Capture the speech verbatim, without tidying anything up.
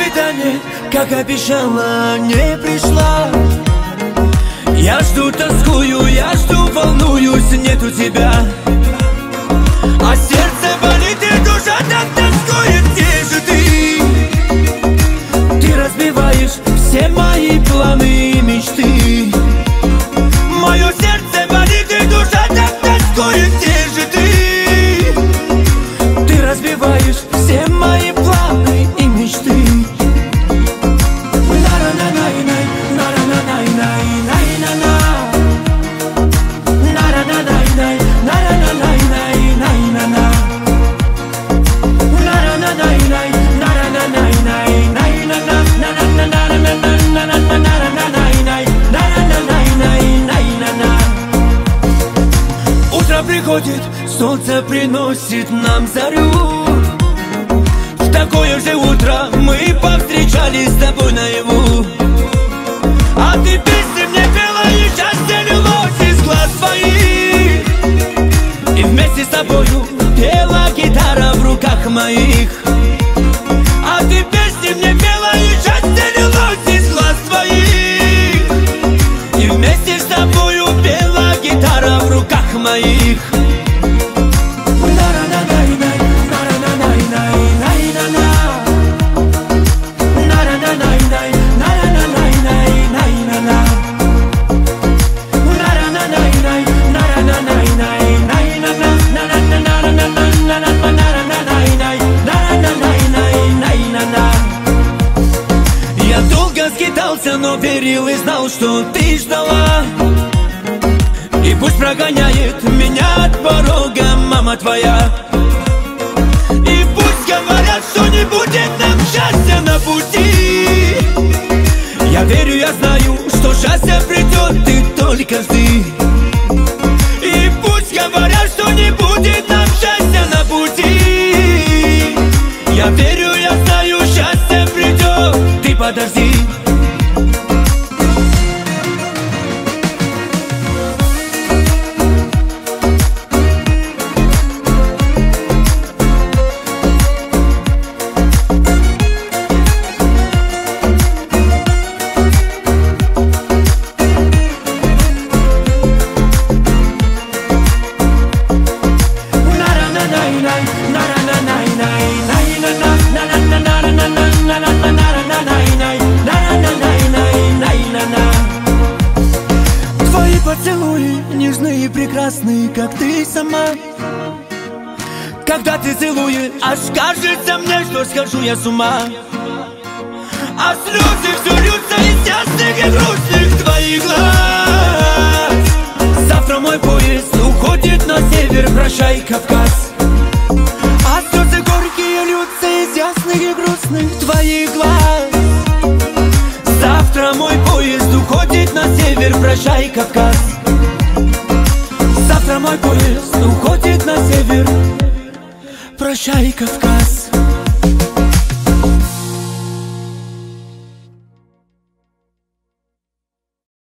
свидание, как обещала, не пришла. Я жду, тоскую, я жду, волнуюсь, нету тебя. А сердце болит и душа так тоскует, где же ты? Ты разбиваешь все мои планы и мечты. Мое сердце болит и душа так тоскует, где же ты? Ты разбиваешь все мои планы и мечты. Утро приходит, солнце приносит нам зарю. В такое же утро мы повстречались с тобой наяву. А ты песни мне пела, и счастье лилось из глаз твоих. И вместе с тобою пела гитара в руках моих. А ты песни мне пела, и счастье лилось из глаз твоих. И вместе с тобою пела гитара в руках моих. Я долго скитался, но верил и знал, что ты ждала. И пусть прогоняет меня от порога мама твоя. И пусть говорят, что не будет нам счастья на пути. Я верю, я знаю, что счастье придет, ты только жди. И пусть говорят, что не будет нам счастья на пути. Я верю, я знаю, счастье придет, ты подожди. Твои поцелуи нежные и прекрасные, как ты сама. Когда ты целуешь, аж кажется мне, что схожу я с ума. А слезы все льются из ясных и грустных твоих глаз. Завтра мой поезд уходит на север, прощай, Кавказ. А слезы горькие льются из ясных и грустных твоих глаз. Завтра мой поезд уходит на север, прощай, Кавказ. Завтра мой поезд уходит на север, прощай, Кавказ.